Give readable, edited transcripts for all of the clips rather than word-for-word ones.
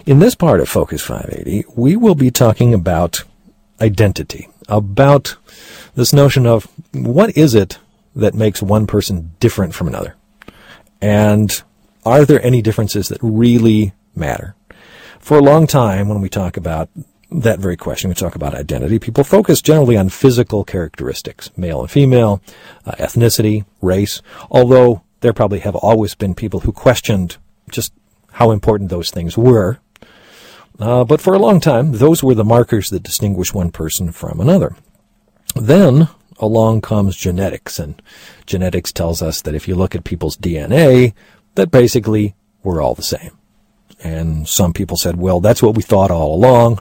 In this part of Focus 580, we will be talking about identity, about this notion of what is it that makes one person different from another, and are there any differences that really matter? For a long time, when we talk about that very question, we talk about identity, people focus generally on physical characteristics, male and female, ethnicity, race, although there probably have always been people who questioned just how important those things were. But for a long time, those were the markers that distinguish one person from another. Then along comes genetics, and genetics tells us that if you look at people's DNA, that basically we're all the same. And some people said, well, that's what we thought all along.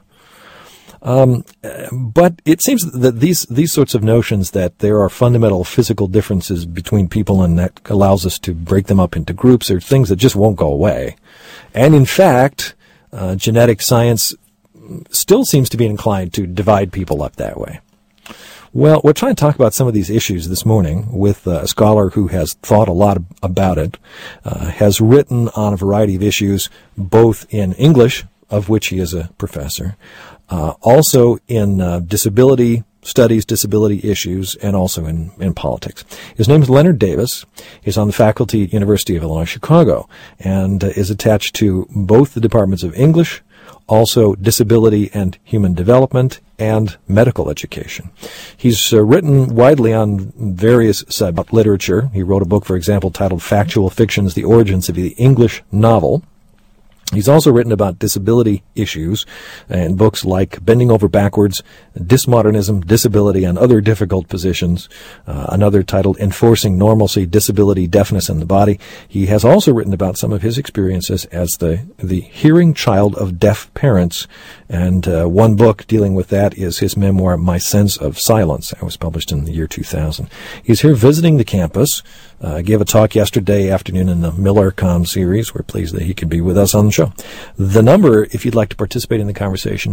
But it seems that these sorts of notions that there are fundamental physical differences between people and that allows us to break them up into groups are things that just won't go away. And in fact, genetic science still seems to be inclined to divide people up that way. Well, we're trying to talk about some of these issues this morning with a scholar who has thought a lot about it, has written on a variety of issues, both in English, of which he is a professor, also in disability studies, disability issues, and also in politics. His name is Leonard Davis. He's on the faculty at University of Illinois Chicago and is attached to both the departments of English, also disability and human development, and medical education. He's written widely on various subjects, literature. He wrote a book, for example, titled Factual Fictions, The Origins of the English Novel. He's also written about disability issues in books like Bending Over Backwards, Dismodernism, Disability, and Other Difficult Positions, another titled Enforcing Normalcy, Disability, Deafness, and the Body. He has also written about some of his experiences as the hearing child of deaf parents, and one book dealing with that is his memoir, My Sense of Silence. That was published in the year 2000. He's here visiting the campus. Gave a talk yesterday afternoon in the MillerCom series. We're pleased that he could be with us on the show. The number, if you'd like to participate in the conversation,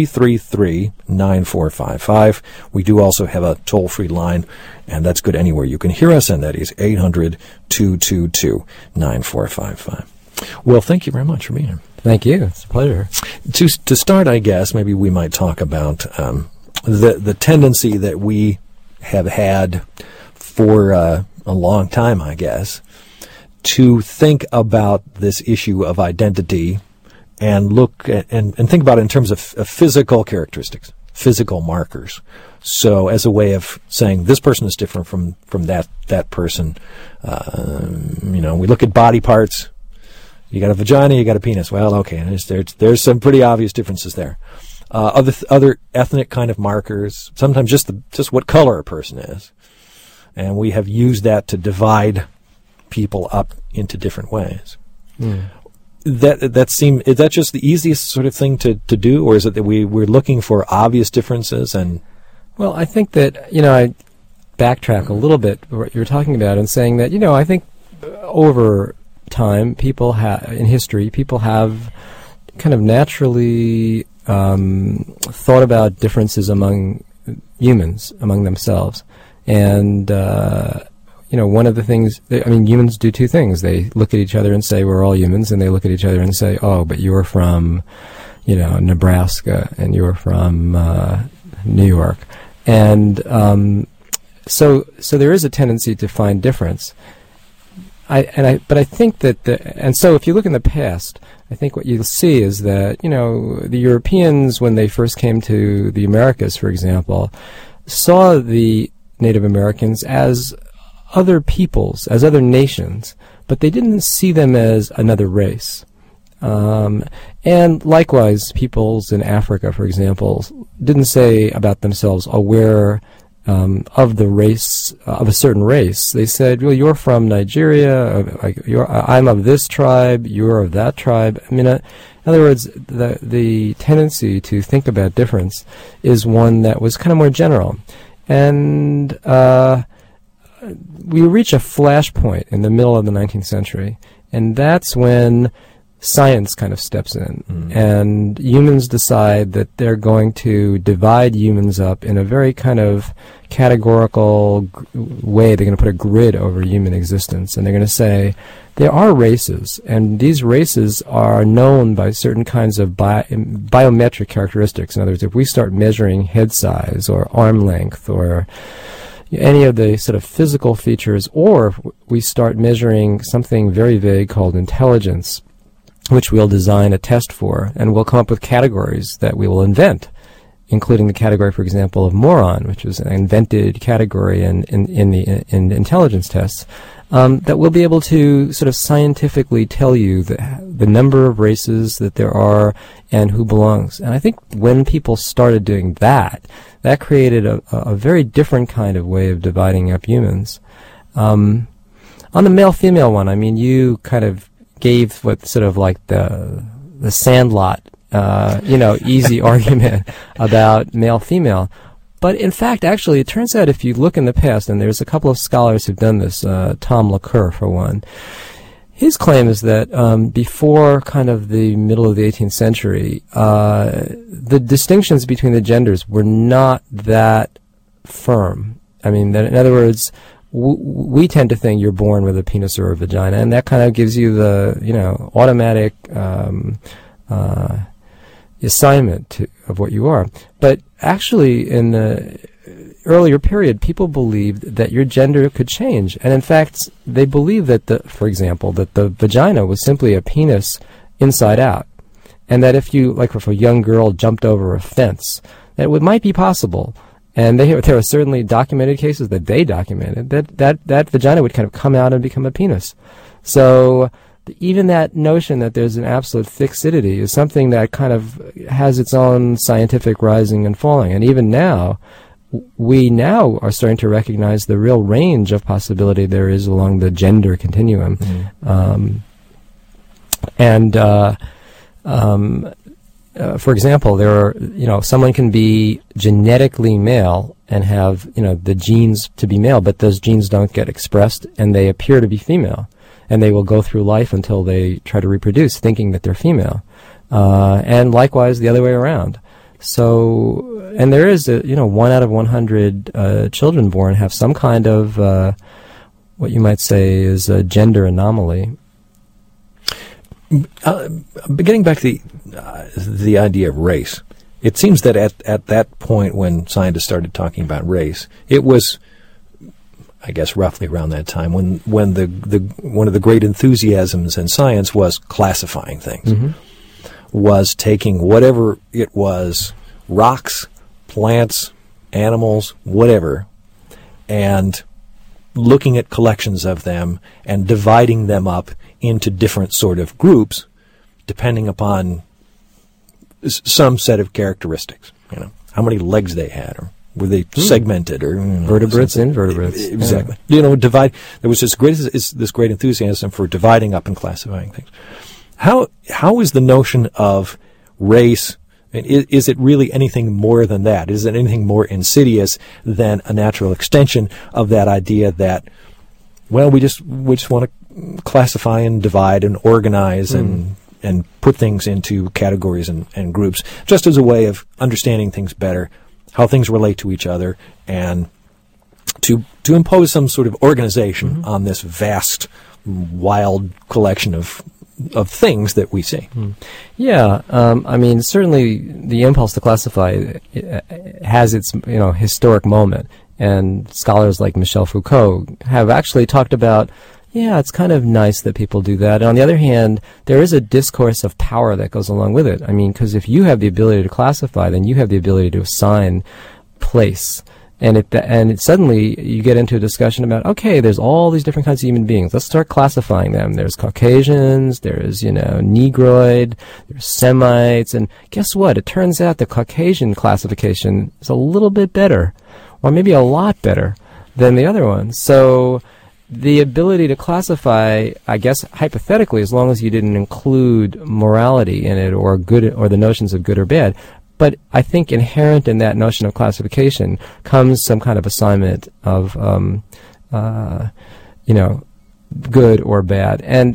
333-9455. We do also have a toll-free line, and that's good anywhere you can hear us, and that is 800-222-9455. Well, thank you very much for being here. Thank you. It's a pleasure. To start, I guess, maybe we might talk about the tendency that we have had for a long time, I guess, to think about this issue of identity and look at, and think about it in terms of physical characteristics, physical markers. So as a way of saying this person is different from that person. We look at body parts. You got a vagina, you got a penis. Well, okay, there's some pretty obvious differences there. Other ethnic kind of markers, sometimes just what color a person is. And we have used that to divide people up into different ways. Mm. Is that just the easiest sort of thing to do, or is it that we're looking for obvious differences? And well, I think that I backtrack a little bit what you're talking about and saying that I think over time in history people have kind of naturally thought about differences among humans, among themselves. And, one of the things, humans do two things. They look at each other and say, we're all humans, and they look at each other and say, oh, but you're from, Nebraska, and you're from New York. And so there is a tendency to find difference. But I think that so if you look in the past, I think what you'll see is that, the Europeans, when they first came to the Americas, for example, saw the Native Americans as other peoples, as other nations, but they didn't see them as another race. And likewise, peoples in Africa, for example, didn't say about themselves, we're of the race, of a certain race. They said, well, you're from Nigeria, I'm of this tribe, you're of that tribe. In other words, the tendency to think about difference is one that was kind of more general. And we reach a flashpoint in the middle of the 19th century, and that's when science kind of steps in, and humans decide that they're going to divide humans up in a very kind of categorical way. They're going to put a grid over human existence, and they're going to say there are races, and these races are known by certain kinds of biometric characteristics. In other words, if we start measuring head size or arm length or any of the sort of physical features, or if we start measuring something very vague called intelligence, which we'll design a test for, and we'll come up with categories that we will invent, including the category, for example, of moron, which is an invented category in intelligence tests, that we'll be able to sort of scientifically tell you the number of races that there are and who belongs. And I think when people started doing that, that created a very different kind of way of dividing up humans. On the male-female one, I mean, you kind of gave what sort of like the Sandlot, easy argument about male-female. But in fact, actually, it turns out if you look in the past, and there's a couple of scholars who've done this, Tom LaCour for one, his claim is that before kind of the middle of the 18th century, the distinctions between the genders were not that firm. I mean, in other words, we tend to think you're born with a penis or a vagina, and that kind of gives you the, automatic assignment of what you are. But actually, in the earlier period, people believed that your gender could change. And in fact, they believed that, for example, that the vagina was simply a penis inside out. And that if a young girl jumped over a fence, that it might be possible. And there are certainly documented cases that they documented that vagina would kind of come out and become a penis. So even that notion that there's an absolute fixity is something that kind of has its own scientific rising and falling. And even now, we now are starting to recognize the real range of possibility there is along the gender continuum. For example, there are, someone can be genetically male and have, the genes to be male, but those genes don't get expressed and they appear to be female. And they will go through life until they try to reproduce, thinking that they're female. And likewise, the other way around. So, and there is, 1 out of 100 children born have some kind of, what you might say is a gender anomaly. Getting back to the idea of race, it seems that at that point when scientists started talking about race, it was, I guess, roughly around that time when one of the great enthusiasms in science was classifying things, was taking whatever it was, rocks, plants, animals, whatever, and looking at collections of them and dividing them up into different sort of groups depending upon some set of characteristics, how many legs they had, or were they segmented, or vertebrates, invertebrates? Exactly. Yeah. Divide. There was this great enthusiasm for dividing up and classifying things. How is the notion of race? Is it really anything more than that? Is it anything more insidious than a natural extension of that idea that, well, we just want to classify and divide and organize and put things into categories and groups, just as a way of understanding things better, how things relate to each other, and to impose some sort of organization on this vast, wild collection of things that we see. Yeah, I mean, certainly the impulse to classify has its historic moment, and scholars like Michel Foucault have actually talked about, it's kind of nice that people do that. And on the other hand, there is a discourse of power that goes along with it. I mean, because if you have the ability to classify, then you have the ability to assign place. And suddenly you get into a discussion about, okay, there's all these different kinds of human beings. Let's start classifying them. There's Caucasians, there's, Negroid, there's Semites, and guess what? It turns out the Caucasian classification is a little bit better, or maybe a lot better than the other one. So the ability to classify, I guess, hypothetically, as long as you didn't include morality in it or good, or the notions of good or bad, but I think inherent in that notion of classification comes some kind of assignment of, good or bad. And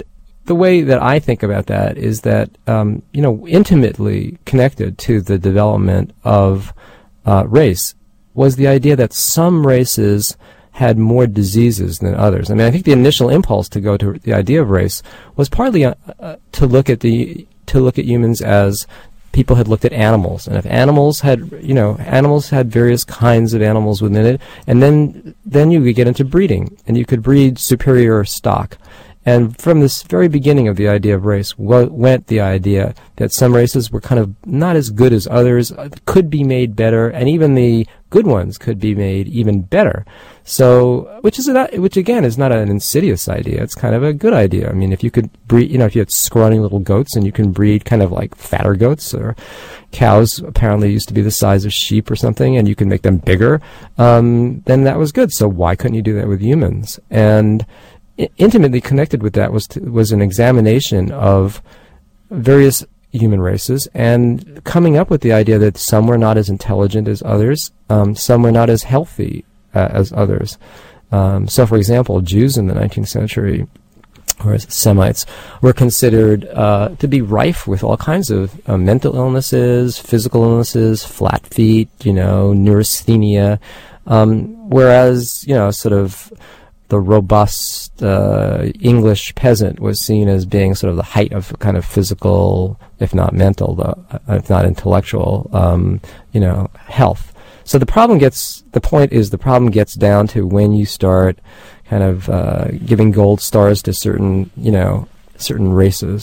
the way that I think about that is that, intimately connected to the development of race was the idea that some races had more diseases than others. I mean, I think the initial impulse to go to the idea of race was partly to look at humans as people had looked at animals, and if animals had various kinds of animals within it, and then you could get into breeding, and you could breed superior stock. And from this very beginning of the idea of race went the idea that some races were kind of not as good as others, could be made better, and even the good ones could be made even better. So, which again is not an insidious idea. It's kind of a good idea. I mean, if you could breed, if you had scrawny little goats and you can breed kind of like fatter goats, or cows apparently used to be the size of sheep or something, and you can make them bigger, then that was good. So why couldn't you do that with humans? And intimately connected with that was an examination of various human races and coming up with the idea that some were not as intelligent as others, some were not as healthy as others. So, for example, Jews in the 19th century, or Semites, were considered to be rife with all kinds of mental illnesses, physical illnesses, flat feet, neurasthenia, whereas, sort of the robust English peasant was seen as being sort of the height of kind of physical, if not mental, if not intellectual, health. So the problem gets down to when you start kind of giving gold stars to certain races.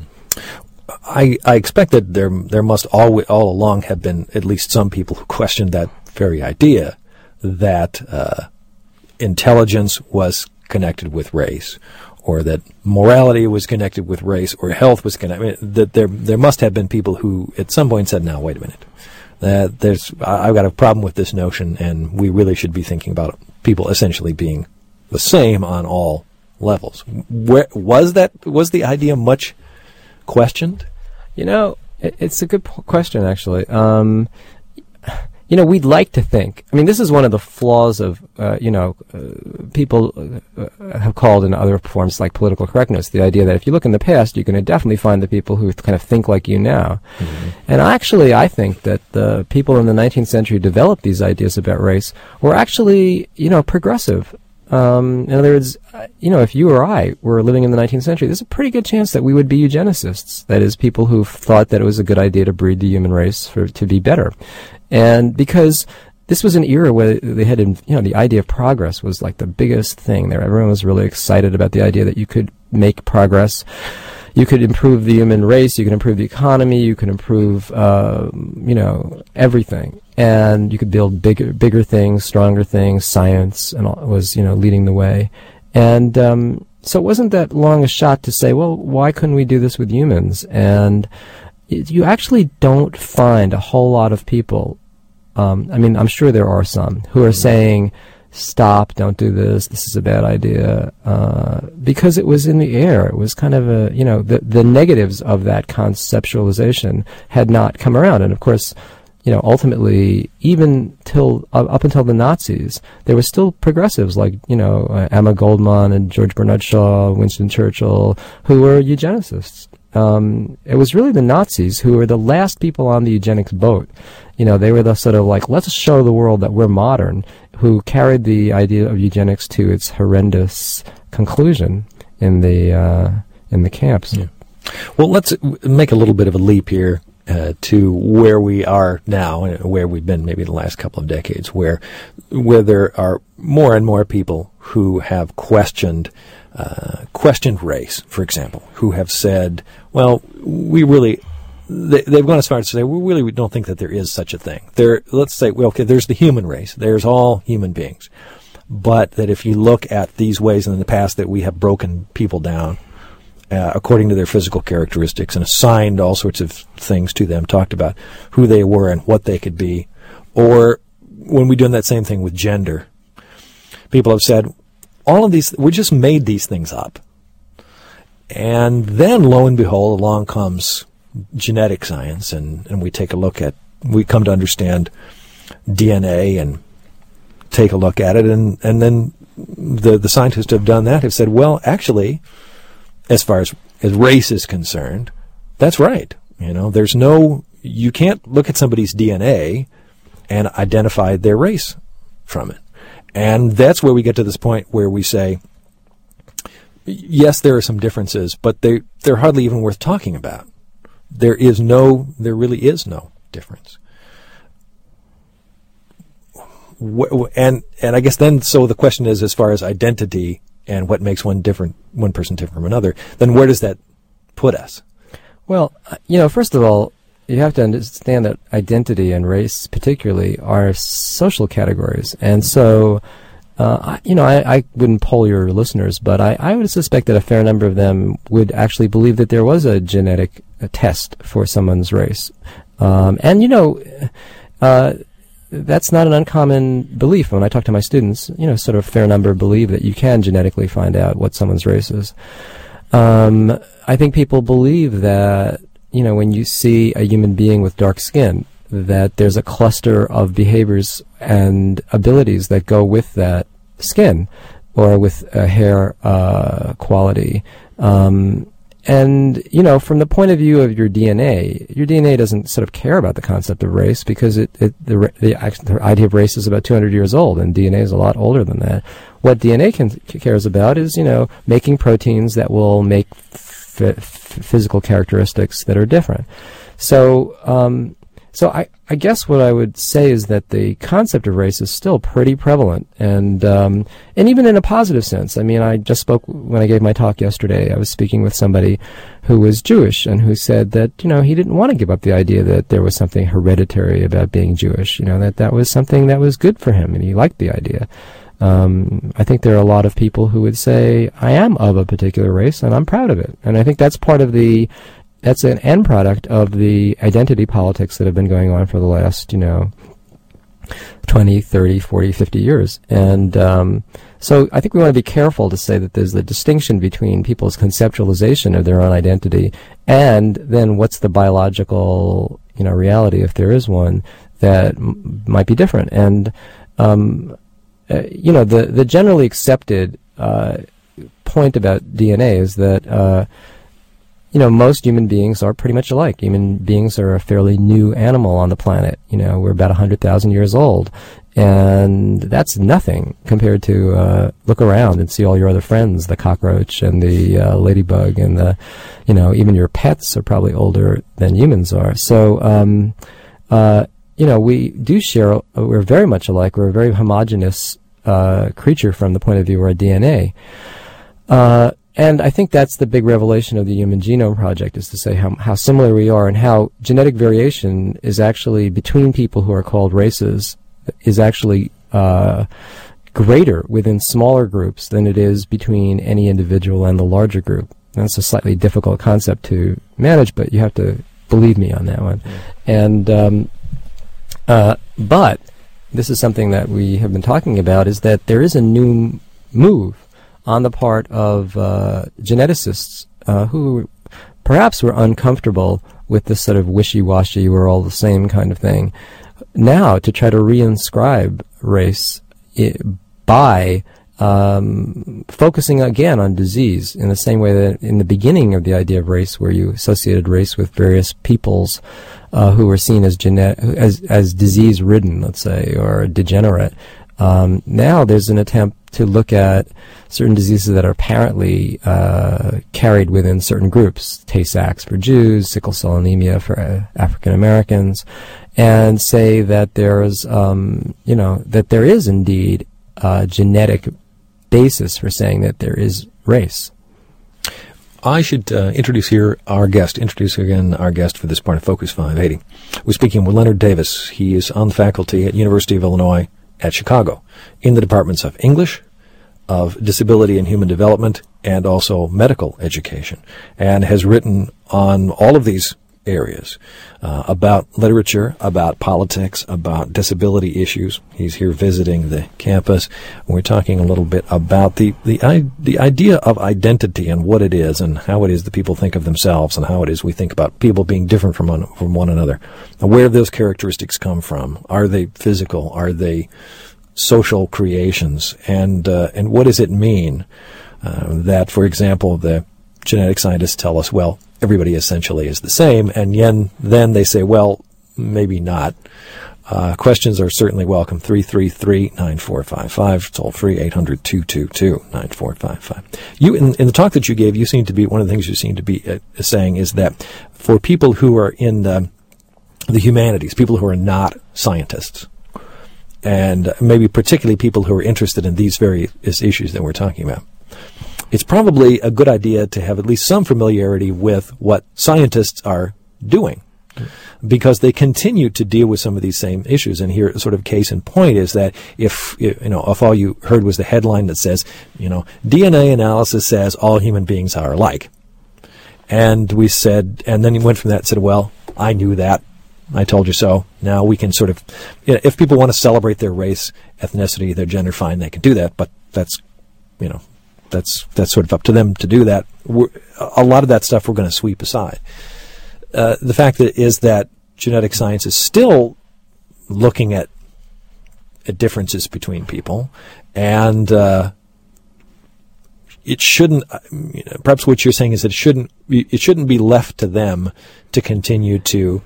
I expect that there must all along have been at least some people who questioned that very idea that intelligence was connected with race, or that morality was connected with race, or health was connected. I mean, that there must have been people who at some point said, "Now, wait a minute. I've got a problem with this notion, and we really should be thinking about people essentially being the same on all levels." Where was the idea much questioned? It's a good question, actually. We'd like to think. I mean, this is one of the flaws of, people have called in other forms like political correctness, the idea that if you look in the past, you're going to definitely find the people who kind of think like you now. Mm-hmm. And actually, I think that the people in the 19th century who developed these ideas about race were actually, progressive. In other words, if you or I were living in the 19th century, there's a pretty good chance that we would be eugenicists. That is, people who thought that it was a good idea to breed the human race to be better. And because this was an era where they had, the idea of progress was like the biggest thing there. Everyone was really excited about the idea that you could make progress. You could improve the human race, you could improve the economy, you could improve, everything. And you could build bigger things, stronger things, science, and all was, leading the way. And so it wasn't that long a shot to say, well, why couldn't we do this with humans? And you actually don't find a whole lot of people, I'm sure there are some, who are saying, stop, don't do this is a bad idea, because it was in the air. It was kind of the negatives of that conceptualization had not come around. And of course, ultimately, even up until the Nazis, there were still progressives like, Emma Goldman and George Bernard Shaw, Winston Churchill, who were eugenicists. It was really the Nazis who were the last people on the eugenics boat. They were the sort of like, let's show the world that we're modern, who carried the idea of eugenics to its horrendous conclusion in the camps. Yeah. Well, let's make a little bit of a leap here to where we are now, and where we've been maybe the last couple of decades, where there are more and more people who have questioned race, for example, who have said, well, they've gone as far as to say, we don't think that there is such a thing. Let's say, well, okay, there's the human race. There's all human beings. But that if you look at these ways in the past that we have broken people down according to their physical characteristics and assigned all sorts of things to them, talked about who they were and what they could be, or when we're doing that same thing with gender, people have said, all of these, we just made these things up. And then, lo and behold, along comes genetic science, and we come to understand DNA and take a look at it, and then the scientists who have done that have said, well, actually, as far as as race is concerned, that's right. You can't look at somebody's DNA and identify their race from it. And that's where we get to this point where we say, yes, there are some differences, but they're hardly even worth talking about. There really is no difference. And I guess then, so the question is, as far as identity and what makes one person different from another, then where does that put us? Well, first of all, you have to understand that identity and race particularly are social categories. And so, I wouldn't poll your listeners, but I would suspect that a fair number of them would actually believe that there was a genetic test for someone's race. That's not an uncommon belief. When I talk to my students, sort of a fair number believe that you can genetically find out what someone's race is. I think people believe that, when you see a human being with dark skin, that there's a cluster of behaviors and abilities that go with that skin or with a hair quality. And, from the point of view of your DNA doesn't sort of care about the concept of race because the idea of race is about 200 years old, and DNA is a lot older than that. What DNA cares about is, making proteins that will make physical characteristics that are different. So I guess what I would say is that the concept of race is still pretty prevalent, and even in a positive sense. I mean, I just spoke when I gave my talk yesterday. I was speaking with somebody who was Jewish and who said that he didn't want to give up the idea that there was something hereditary about being Jewish. That was something that was good for him, and he liked the idea. I think there are a lot of people who would say, I am of a particular race, and I'm proud of it. And I think that's that's an end product of the identity politics that have been going on for the last, 20, 30, 40, 50 years. And so I think we want to be careful to say that there's the distinction between people's conceptualization of their own identity and then what's the biological, reality, if there is one, that might be different. And the generally accepted point about DNA is that most human beings are pretty much alike. Human beings are a fairly new animal on the planet. We're about 100,000 years old, and that's nothing compared to look around and see all your other friends, the cockroach and the ladybug, and even your pets are probably older than humans are. So we do share. We're very much alike. We're a very homogeneous creature from the point of view of our DNA. And I think that's the big revelation of the Human Genome Project, is to say how similar we are, and how genetic variation is actually between people who are called races is actually greater within smaller groups than it is between any individual and the larger group. That's a slightly difficult concept to manage, but you have to believe me on that one. And but this is something that we have been talking about, is that there is a new move on the part of geneticists who perhaps were uncomfortable with this sort of wishy-washy, we're all the same kind of thing, now to try to reinscribe race by focusing again on disease, in the same way that in the beginning of the idea of race, where you associated race with various peoples who were seen as as disease-ridden, let's say, or degenerate. Now there's an attempt to look at certain diseases that are apparently carried within certain groups, Tay-Sachs for Jews, sickle cell anemia for African Americans, and say that there's, that there is indeed a genetic basis for saying that there is race. I should introduce again our guest for this part of Focus 580. We're speaking with Leonard Davis. He is on the faculty at University of Illinois at Chicago in the departments of English, of Disability and Human Development, and also medical education, and has written on all of these areas about literature, about politics, about disability issues. He's here visiting the campus. We're talking a little bit about the idea of identity and what it is, and how it is that people think of themselves, and how it is we think about people being different from one another. Now, where those characteristics come from? Are they physical? Are they social creations? And what does it mean that, for example, genetic scientists tell us, well, everybody essentially is the same, and then they say, well, maybe not. Questions are certainly welcome. 333-9455, toll free, 800-222-9455. You, in the talk that you gave, you seem to be, one of the things you seem to be saying is that for people who are in the humanities, people who are not scientists, and maybe particularly people who are interested in these various issues that we're talking about, it's probably a good idea to have at least some familiarity with what scientists are doing, because they continue to deal with some of these same issues. And here, sort of case in point is that if all you heard was the headline that says, DNA analysis says all human beings are alike, and we said, and then he went from that and said, well, I knew that. I told you so. Now we can sort of, if people want to celebrate their race, ethnicity, their gender, fine, they can do that. But that's sort of up to them to do that. A lot of that stuff we're going to sweep aside. The fact is that genetic science is still looking at differences between people, and it shouldn't. Perhaps what you're saying is that it shouldn't be left to them to continue to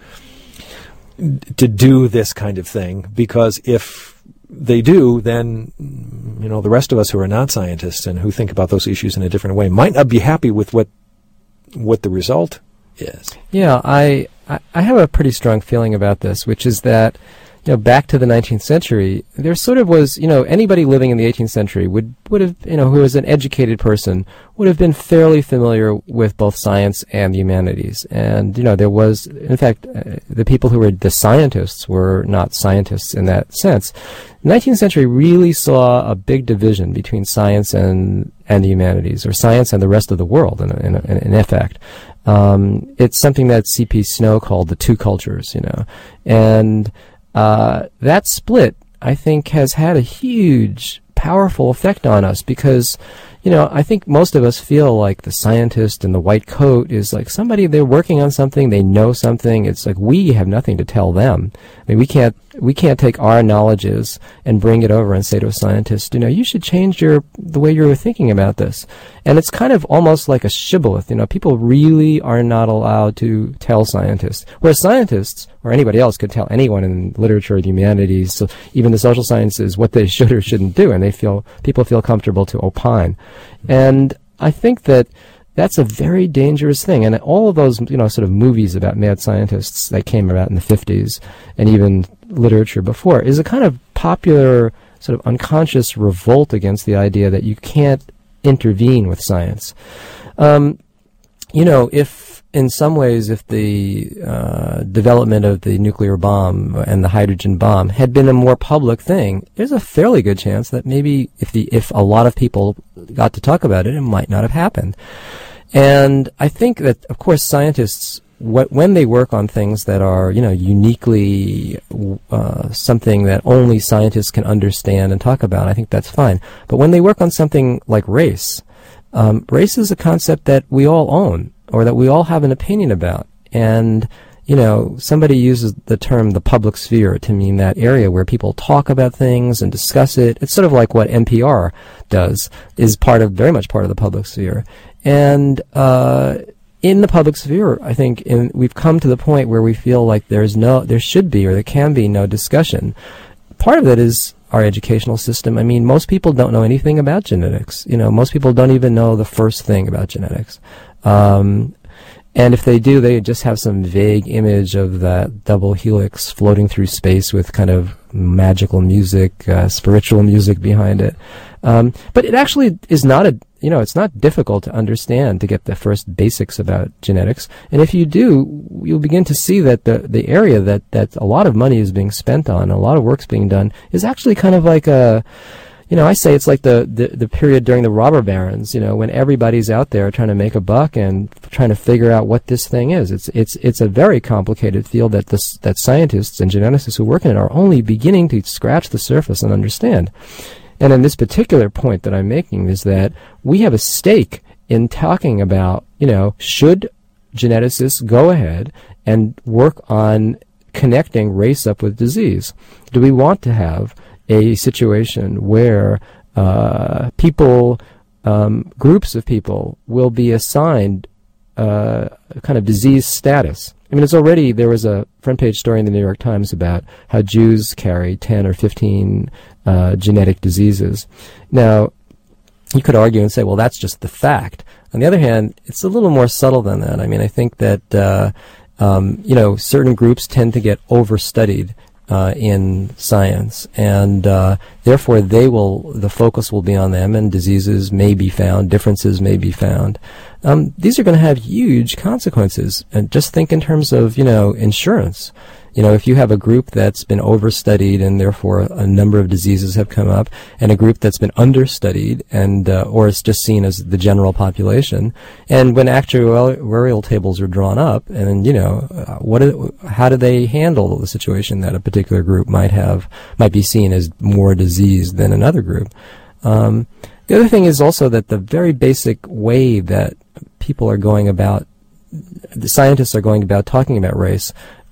do this kind of thing, because if they do, then the rest of us who are not scientists and who think about those issues in a different way might not be happy with what the result is. Yeah, I have a pretty strong feeling about this, which is that back to the 19th century, there sort of was, anybody living in the 18th century would have, who was an educated person, would have been fairly familiar with both science and the humanities. And, there was, in fact, the people who were the scientists were not scientists in that sense. The 19th century really saw a big division between science and the humanities, or science and the rest of the world, in effect. It's something that C.P. Snow called the two cultures, and that split, I think, has had a huge, powerful effect on us, because, I think most of us feel like the scientist in the white coat is like somebody, they're working on something, they know something. It's like we have nothing to tell them. I mean, we can't take our knowledges and bring it over and say to a scientist, you should change the way you're thinking about this. And it's kind of almost like a shibboleth. People really are not allowed to tell scientists, whereas scientists or anybody else could tell anyone in literature, the humanities, so even the social sciences, what they should or shouldn't do, and people feel comfortable to opine. And I think that that's a very dangerous thing. And all of those, sort of movies about mad scientists that came about in the 50s, and even literature before, is a kind of popular sort of unconscious revolt against the idea that you can't intervene with science. If in some ways, if the development of the nuclear bomb and the hydrogen bomb had been a more public thing, there's a fairly good chance that maybe if a lot of people got to talk about it, it might not have happened. And I think that, of course, scientists, when they work on things that are, uniquely something that only scientists can understand and talk about, I think that's fine. But when they work on something like race, race is a concept that we all own, or that we all have an opinion about. And, somebody uses the term the public sphere to mean that area where people talk about things and discuss it. It's sort of like what NPR does, is very much part of the public sphere. And in the public sphere, I think we've come to the point where we feel like there should be, or there can be no discussion. Part of it is our educational system. I mean, most people don't know anything about genetics. Most people don't even know the first thing about genetics. And if they do, they just have some vague image of that double helix floating through space with kind of magical music, spiritual music behind it. But it actually is not it's not difficult to understand, to get the first basics about genetics. And if you do, you'll begin to see that the area that a lot of money is being spent on, a lot of work's being done, is actually kind of like I say it's like the period during the robber barons, when everybody's out there trying to make a buck and trying to figure out what this thing is. It's a very complicated field that scientists and geneticists who work in it are only beginning to scratch the surface and understand. And in this particular point that I'm making is that we have a stake in talking about, should geneticists go ahead and work on connecting race up with disease? Do we want to have a situation where people groups of people will be assigned kind of disease status. I mean, there was a front page story in the New York Times about how Jews carry 10 or 15 genetic diseases. Now, you could argue and say, well, that's just the fact. On the other hand, it's a little more subtle than that. I mean, I think that, certain groups tend to get overstudied in science, and therefore the focus will be on them, and diseases may be found, differences may be found. These are going to have huge consequences. And just think in terms of, insurance. If you have a group that's been overstudied and therefore a number of diseases have come up, and a group that's been understudied and or it's just seen as the general population, and when actuarial tables are drawn up, and how do they handle the situation that a particular group might be seen as more diseased than another group? The other thing is also that the very basic way that people are going about, the scientists are going about talking about race,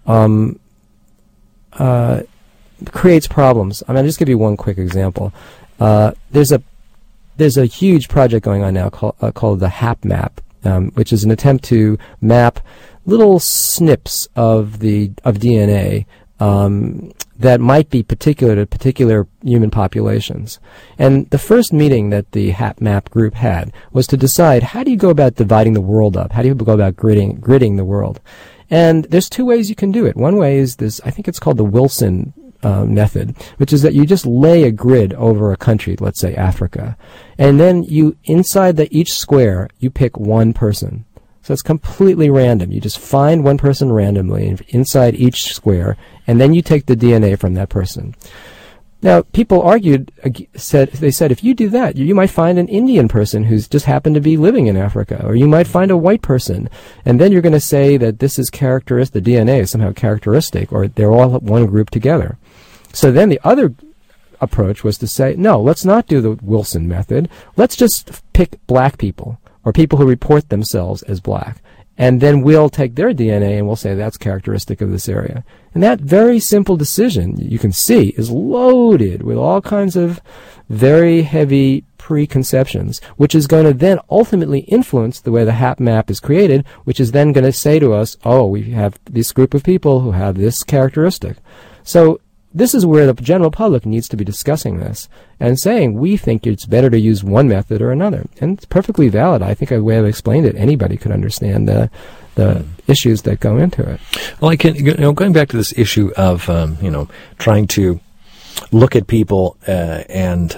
creates problems. I mean, I'll just give you one quick example. There's a huge project going on now called the HapMap, which is an attempt to map little snips of DNA that might be particular to particular human populations. And the first meeting that the HapMap group had was to decide, how do you go about dividing the world up? How do you go about gridding the world? And there's two ways you can do it. One way is this, I think it's called the Wilson method, which is that you just lay a grid over a country, let's say Africa, and then inside each square, you pick one person. So it's completely random. You just find one person randomly inside each square, and then you take the DNA from that person. Now, people said if you do that, you might find an Indian person who's just happened to be living in Africa, or you might find a white person, and then you're going to say that this is characteristic, the DNA is somehow characteristic, or they're all one group together. So then the other approach was to say, no, let's not do the Wilson method. Let's just pick black people, or people who report themselves as black. And then we'll take their DNA and we'll say that's characteristic of this area. And that very simple decision, you can see, is loaded with all kinds of very heavy preconceptions, which is going to then ultimately influence the way the HapMap is created, which is then going to say to us, oh, we have this group of people who have this characteristic. So this is where the general public needs to be discussing this and saying, we think it's better to use one method or another. And it's perfectly valid. I think the way I've explained it, anybody could understand the issues that go into it. Well, going back to this issue of, trying to look at people and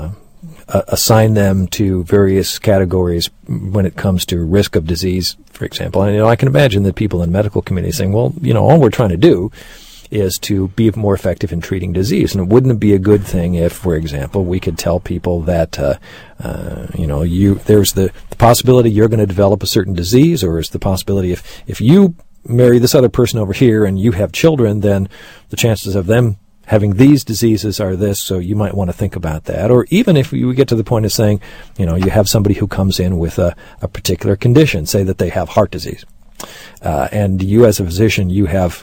assign them to various categories when it comes to risk of disease, for example. And, I can imagine that people in medical community saying, well, all we're trying to do is to be more effective in treating disease. And wouldn't it be a good thing if, for example, we could tell people that, there's the possibility you're going to develop a certain disease, or is the possibility if you marry this other person over here and you have children, then the chances of them having these diseases are this, so you might want to think about that. Or even if we get to the point of saying, you have somebody who comes in with a particular condition, say that they have heart disease, and you as a physician, you have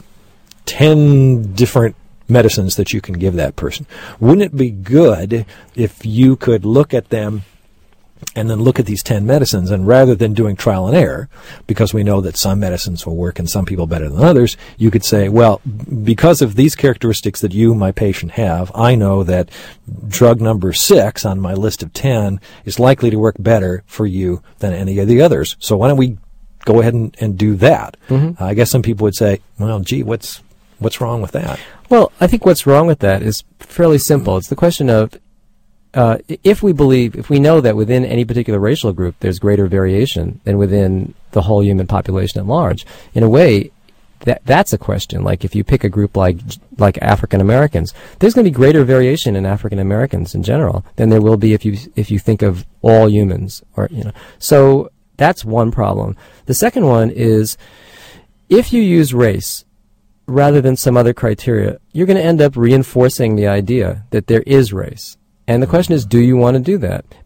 10 different medicines that you can give that person. Wouldn't it be good if you could look at them and then look at these 10 medicines, and rather than doing trial and error, because we know that some medicines will work in some people better than others, you could say, well, because of these characteristics that you, my patient, have, I know that drug number 6 on my list of 10 is likely to work better for you than any of the others. So why don't we go ahead and do that? Mm-hmm. I guess some people would say, well, gee, what's wrong with that? Well, I think what's wrong with that is fairly simple. It's the question of if we know that within any particular racial group there's greater variation than within the whole human population at large, in a way, that's a question. Like if you pick a group like African Americans, there's going to be greater variation in African Americans in general than there will be if you think of all humans, or So that's one problem. The second one is if you use race rather than some other criteria, you're going to end up reinforcing the idea that there is race. And the question is, do you want to do that?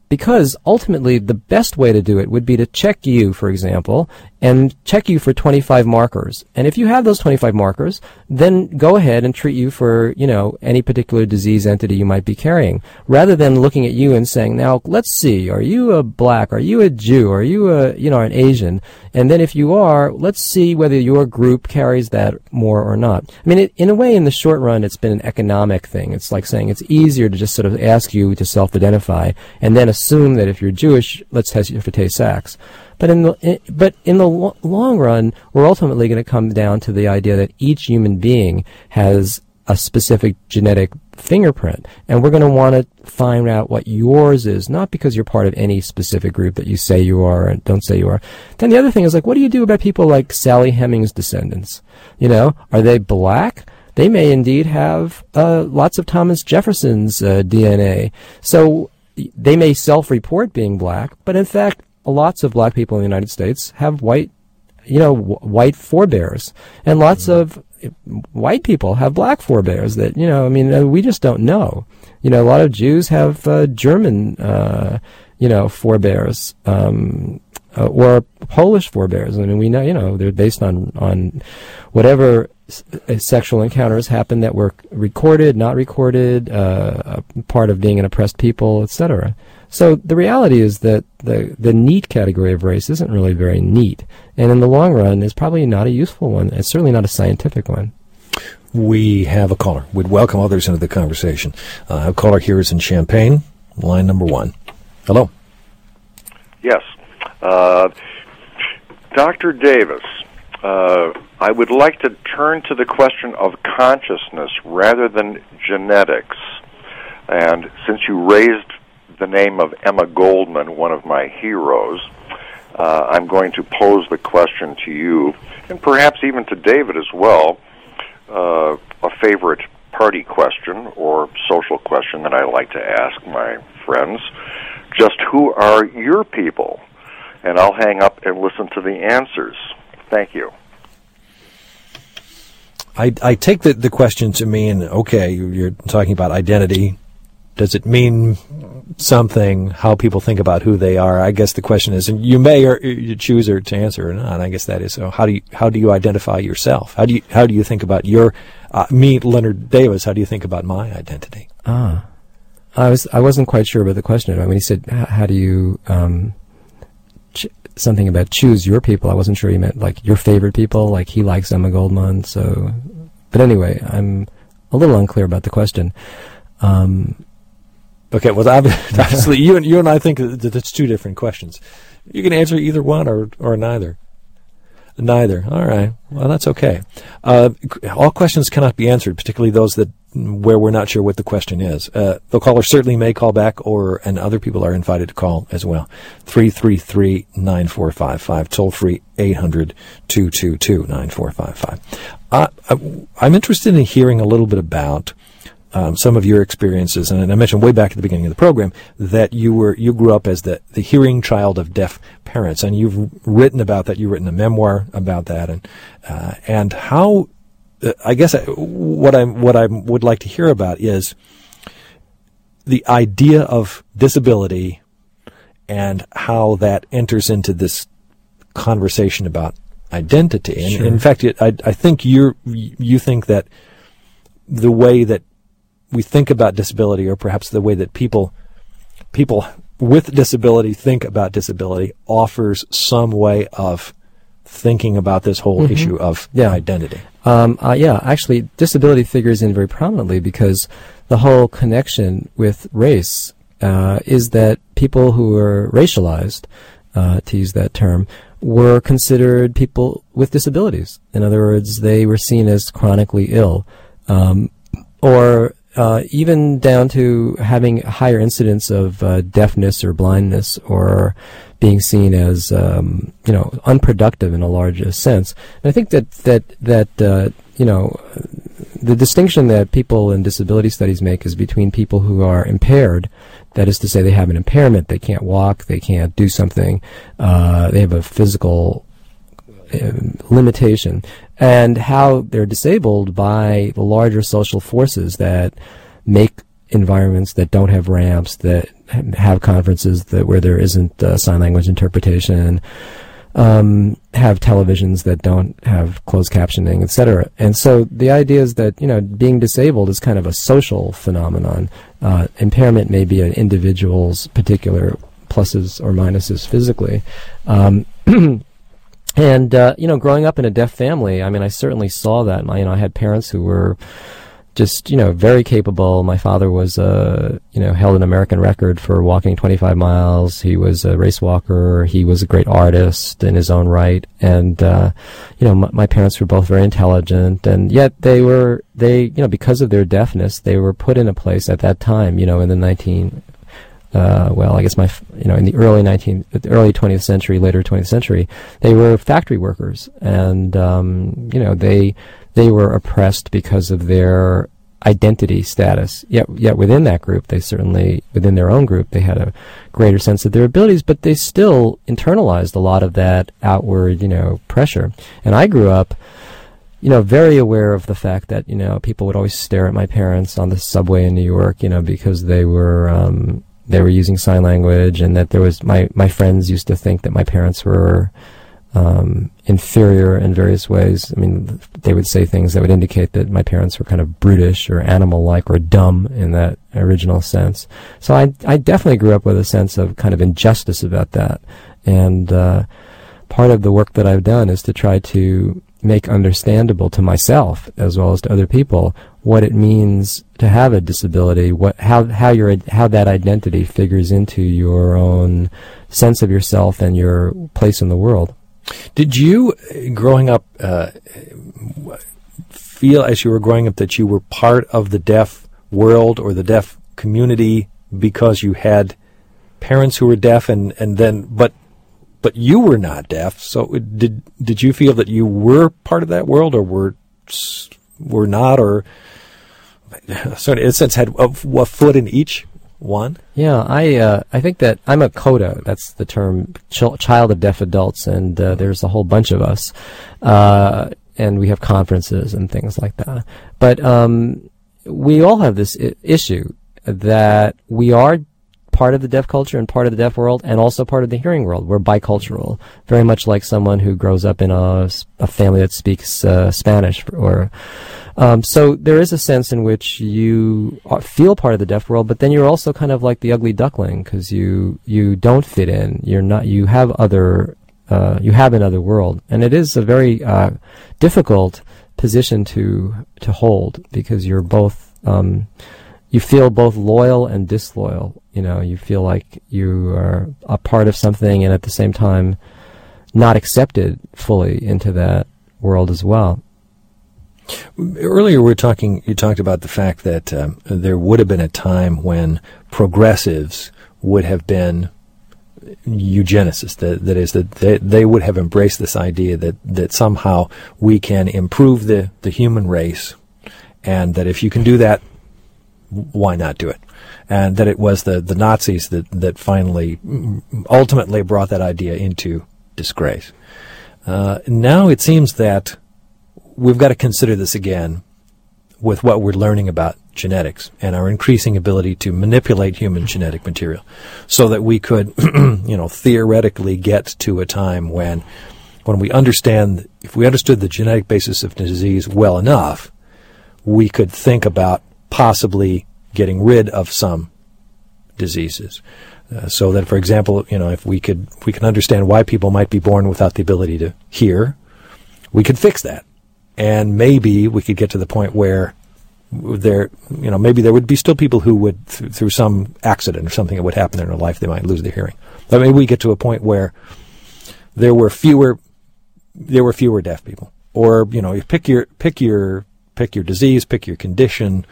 Because ultimately the best way to do it would be to check you, for example, and check you for 25 markers. And if you have those 25 markers, then go ahead and treat you for, any particular disease entity you might be carrying, rather than looking at you and saying, now, let's see, are you a black, are you a Jew, are you an Asian? And then if you are, let's see whether your group carries that more or not. I mean, in a way, in the short run, it's been an economic thing. It's like saying it's easier to just sort of ask you to self-identify and then assume that if you're Jewish, let's test you for Tay-Sachs. But in the long run, we're ultimately going to come down to the idea that each human being has a specific genetic fingerprint, and we're going to want to find out what yours is, not because you're part of any specific group that you say you are and don't say you are. Then the other thing is, like, what do you do about people like Sally Hemings' descendants? Are they black? They may indeed have lots of Thomas Jefferson's DNA. So they may self-report being black, but in fact, lots of black people in the United States have white forebears, and lots of white people have black forebears that, we just don't know. A lot of Jews have German, forebears, or Polish forebears. I mean, we know, they're based on whatever sexual encounters happen that were recorded, not recorded, part of being an oppressed people, etc. So the reality is that the neat category of race isn't really very neat, and in the long run is probably not a useful one. It's certainly not a scientific one. We have a caller. We'd welcome others into the conversation. A caller here is in Champaign, line number 1. Hello. Yes. Dr. Davis, I would like to turn to the question of consciousness rather than genetics. And since you raised the name of Emma Goldman, one of my heroes, I'm going to pose the question to you, and perhaps even to David as well, a favorite party question or social question that I like to ask my friends. Just who are your people? And I'll hang up and listen to the answers. Thank you. I take the question to mean, okay, you're talking about identity. Does it mean something, how people think about who they are? I guess the question is, and you may or you choose to answer or not. I guess that is so. How do you identify yourself? How do you think about your me, Leonard Davis? How do you think about my identity? I wasn't quite sure about the question. When he said, how do you something about choose your people, I wasn't sure he meant like your favorite people, like he likes Emma Goldman. So, but anyway, I'm a little unclear about the question. Okay, well, obviously, you and I think that it's two different questions. You can answer either one or neither. Neither. All right. Well, that's okay. All questions cannot be answered, particularly those where we're not sure what the question is. The caller certainly may call back, and other people are invited to call as well. 333-9455, toll free 800-222-9455. I'm interested in hearing a little bit about some of your experiences, and I mentioned way back at the beginning of the program that you grew up as the hearing child of deaf parents, and you've written about that. You've written a memoir about that, and how. I guess what I would like to hear about is the idea of disability and how that enters into this conversation about identity. And sure. In fact, I think you think that the way that we think about disability, or perhaps the way that people with disability think about disability, offers some way of thinking about this whole issue of identity. Actually, disability figures in very prominently because the whole connection with race is that people who are racialized, to use that term, were considered people with disabilities. In other words, they were seen as chronically ill, or even down to having a higher incidence of deafness or blindness, or being seen as unproductive in a larger sense. And I think that the distinction that people in disability studies make is between people who are impaired, that is to say they have an impairment, they can't walk, they can't do something, they have a physical limitation, and how they're disabled by the larger social forces that make environments that don't have ramps, that have conferences where there isn't sign language interpretation, have televisions that don't have closed captioning, etc. And so the idea is that, being disabled is kind of a social phenomenon. Impairment may be an individual's particular pluses or minuses physically. And, growing up in a deaf family, I certainly saw that. I had parents who were just, very capable. My father was, held an American record for walking 25 miles. He was a race walker. He was a great artist in his own right. And, my parents were both very intelligent. And yet because of their deafness, they were put in a place at that time, in the in the early 20th century, later 20th century, they were factory workers. And, they were oppressed because of their identity status. Yet within that group, within their own group, they had a greater sense of their abilities, but they still internalized a lot of that outward, pressure. And I grew up, very aware of the fact that, people would always stare at my parents on the subway in New York, because they were using sign language, and that there was, my friends used to think that my parents were inferior in various ways. They would say things that would indicate that my parents were kind of brutish or animal-like or dumb in that original sense. So I definitely grew up with a sense of kind of injustice about that. And part of the work that I've done is to try to make understandable to myself as well as to other people what it means to have a disability, how that identity figures into your own sense of yourself and your place in the world. Did you, growing up, feel as you were growing up that you were part of the deaf world or the deaf community because you had parents who were deaf, and then but you were not deaf? So did you feel that you were part of that world, or were not, or sort of in a sense had a foot in each one? Yeah, I think that I'm a CODA. That's the term, child of deaf adults, and there's a whole bunch of us, and we have conferences and things like that. But we all have this issue that we are part of the deaf culture and part of the deaf world, and also part of the hearing world. We're bicultural, very much like someone who grows up in a family that speaks Spanish, or so there is a sense in which you feel part of the deaf world, but then you're also kind of like the ugly duckling, because you don't fit in. You're not. You have another world, and it is a very difficult position to hold, because you're both. You feel both loyal and disloyal. You feel like you are a part of something, and at the same time not accepted fully into that world as well. Earlier you talked about the fact that there would have been a time when progressives would have been eugenicists. That is, that they would have embraced this idea that somehow we can improve the human race, and that if you can do that, why not do it? And that it was the Nazis that finally, ultimately brought that idea into disgrace. Now it seems that we've got to consider this again with what we're learning about genetics and our increasing ability to manipulate human genetic material, so that we could, theoretically get to a time when we understand, if we understood the genetic basis of disease well enough, we could think about possibly getting rid of some diseases. So that, for example, if we can understand why people might be born without the ability to hear, we could fix that. And maybe we could get to the point where maybe there would be still people who would, through some accident or something that would happen in their life, they might lose their hearing. But maybe we get to a point where there were fewer deaf people. Or, you pick your disease, pick your condition,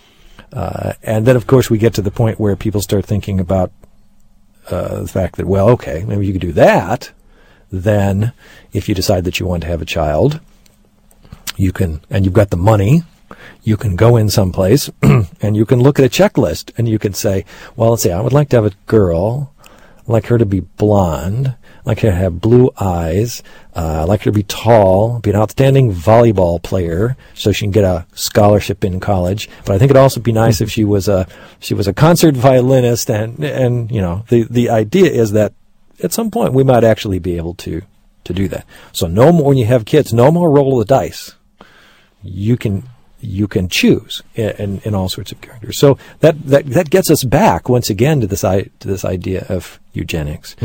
and then, of course, we get to the point where people start thinking about the fact that, well, okay, maybe you could do that. Then, if you decide that you want to have a child, you can, and you've got the money, you can go in someplace and you can look at a checklist and you can say, well, let's say I would like to have a girl. I'd like her to be blonde. I'd like her to have blue eyes. I'd like her to be tall, be an outstanding volleyball player, so she can get a scholarship in college. But I think it'd also be nice if she was a concert violinist. And you know, the idea is that at some point we might actually be able to do that. So no more, when you have kids, no more roll of the dice. You can choose in all sorts of characters. So that gets us back once again to this idea of eugenics.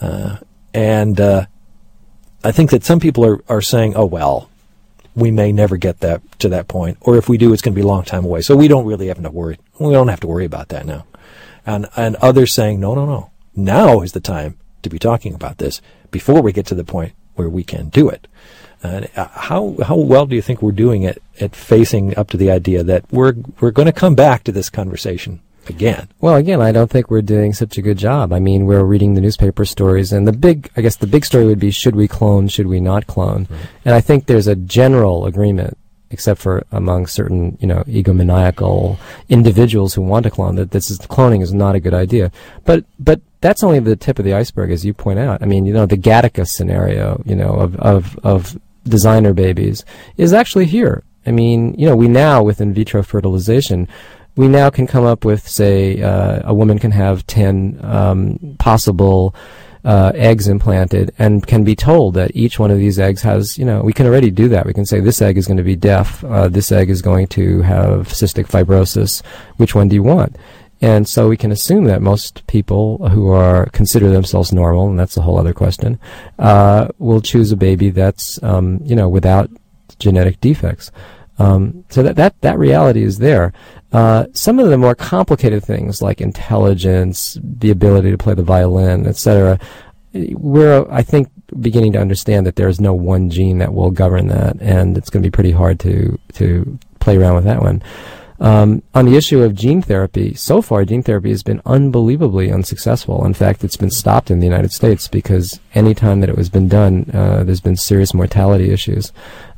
And I think that some people are saying, oh, well, we may never get to that point, or if we do, it's going to be a long time away. So we don't really have to worry. We don't have to worry about that now. And others saying, no. Now is the time to be talking about this before we get to the point where we can do it. And how well do you think we're doing at facing up to the idea that we're going to come back to this conversation again? Well, again, I don't think we're doing such a good job. I mean, we're reading the newspaper stories, and the big story would be, should we clone, should we not clone? Mm-hmm. And I think there's a general agreement, except for among certain, egomaniacal individuals who want to clone, that cloning is not a good idea. But that's only the tip of the iceberg, as you point out. I mean, the Gattaca scenario, of designer babies is actually here. I mean, we now, with in vitro fertilization, we now can come up with, say, a woman can have 10 possible eggs implanted and can be told that each one of these eggs has, we can already do that. We can say this egg is going to be deaf, this egg is going to have cystic fibrosis, which one do you want? And so we can assume that most people who consider themselves normal, and that's a whole other question, will choose a baby that's, without genetic defects. So that reality is there. Some of the more complicated things like intelligence, the ability to play the violin, etc., we're, I think, beginning to understand that there's no one gene that will govern that, and it's going to be pretty hard to play around with that one. On the issue of gene therapy, so far gene therapy has been unbelievably unsuccessful. In fact, it's been stopped in the United States because any time that it was been done, there's been serious mortality issues.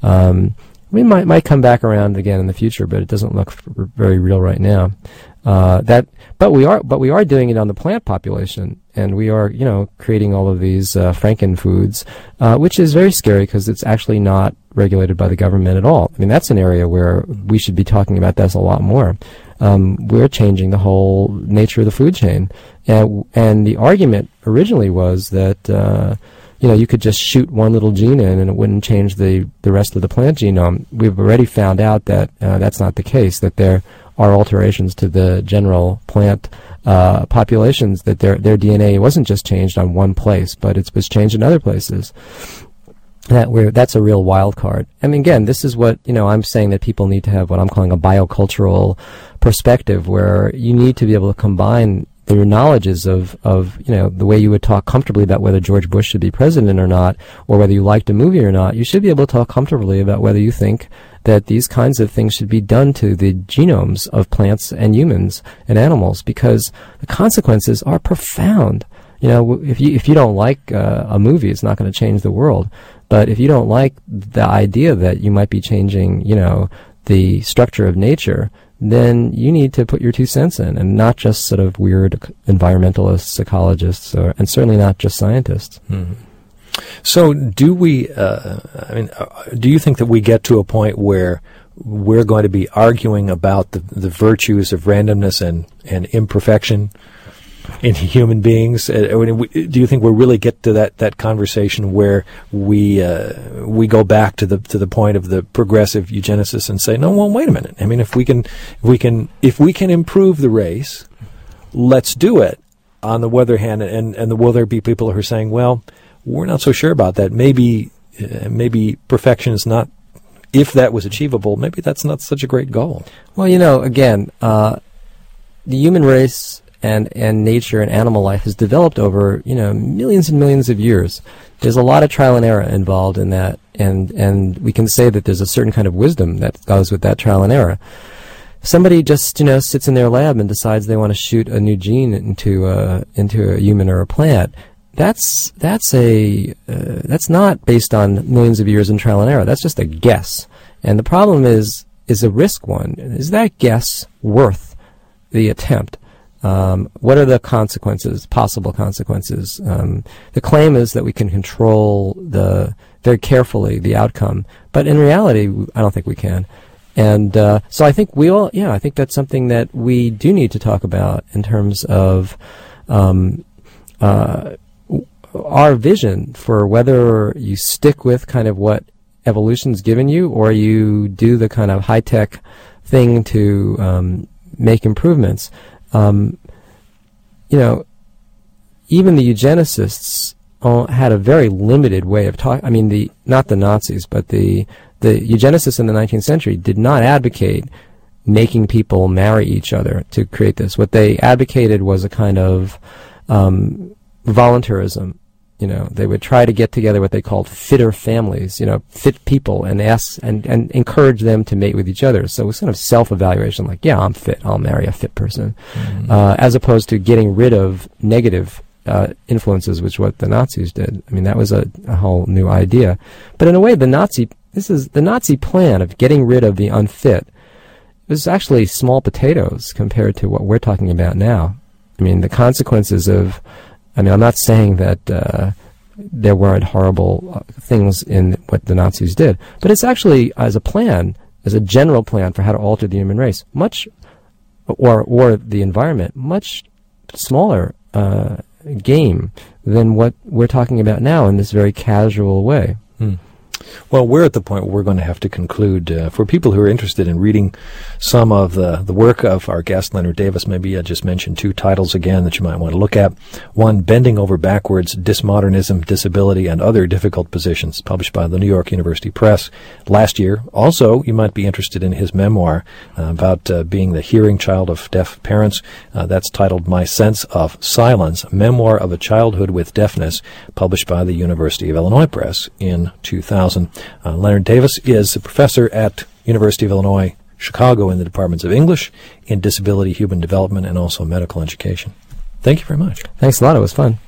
We might come back around again in the future, but it doesn't look very real right now. But we are doing it on the plant population, and we are, creating all of these frankenfoods, which is very scary because it's actually not regulated by the government at all. I mean, that's an area where we should be talking about this a lot more. We're changing the whole nature of the food chain, and the argument originally was that you could just shoot one little gene in and it wouldn't change the rest of the plant genome. We've already found out that that's not the case, that there are alterations to the general plant populations, that their DNA wasn't just changed on one place, but it was changed in other places. That's a real wild card. I mean, again, this is what, I'm saying, that people need to have what I'm calling a biocultural perspective, where you need to be able to combine your knowledges of the way you would talk comfortably about whether George Bush should be president or not, or whether you liked a movie or not. You should be able to talk comfortably about whether you think that these kinds of things should be done to the genomes of plants and humans and animals, because the consequences are profound. If you don't like a movie, it's not going to change the world. But if you don't like the idea that you might be changing, the structure of nature, then you need to put your 2 cents in, and not just sort of weird environmentalists, psychologists, and certainly not just scientists. Mm-hmm. So do we, do you think that we get to a point where we're going to be arguing about the virtues of randomness and imperfection in human beings? Do you think we'll really get to that conversation where we go back to the point of the progressive eugenicists and say, no, well, wait a minute. I mean, if we can improve the race, let's do it. On the other hand, and will there be people who are saying, well, we're not so sure about that. Maybe perfection is not. If that was achievable, maybe that's not such a great goal. Well, again, the human race and nature and animal life has developed over, millions and millions of years. There's a lot of trial and error involved in that, and we can say that there's a certain kind of wisdom that goes with that trial and error. Somebody just, sits in their lab and decides they want to shoot a new gene into a human or a plant. That's not based on millions of years in trial and error. That's just a guess. And the problem is a risk one. Is that guess worth the attempt? What are the consequences, possible consequences? The claim is that we can control very carefully the outcome, but in reality, I don't think we can. And so I think I think that's something that we do need to talk about in terms of our vision for whether you stick with kind of what evolution's given you, or you do the kind of high-tech thing to make improvements. Even the eugenicists had a very limited way of talking. I mean, not the Nazis, but the eugenicists in the 19th century did not advocate making people marry each other to create this. What they advocated was a kind of voluntarism. They would try to get together what they called fitter families, fit people, and ask and encourage them to mate with each other. So it was kind of self-evaluation, like, yeah, I'm fit, I'll marry a fit person, as opposed to getting rid of negative influences, which what the Nazis did. I mean, that was a whole new idea. But in a way, the Nazi plan of getting rid of the unfit was actually small potatoes compared to what we're talking about now. I mean, the consequences of... I'm not saying that there weren't horrible things in what the Nazis did, but it's actually, as a general plan for how to alter the human race, or the environment, much smaller game than what we're talking about now in this very casual way. Well, we're at the point where we're going to have to conclude. For people who are interested in reading some of the work of our guest, Leonard Davis, maybe I just mention two titles again that you might want to look at. One, Bending Over Backwards, Dismodernism, Disability, and Other Difficult Positions, published by the New York University Press last year. Also, you might be interested in his memoir about being the hearing child of deaf parents. That's titled My Sense of Silence, Memoir of a Childhood with Deafness, published by the University of Illinois Press in 2000. Leonard Davis is a professor at University of Illinois, Chicago, in the departments of English, in disability, human development, and also medical education. Thank you very much. Thanks a lot. It was fun.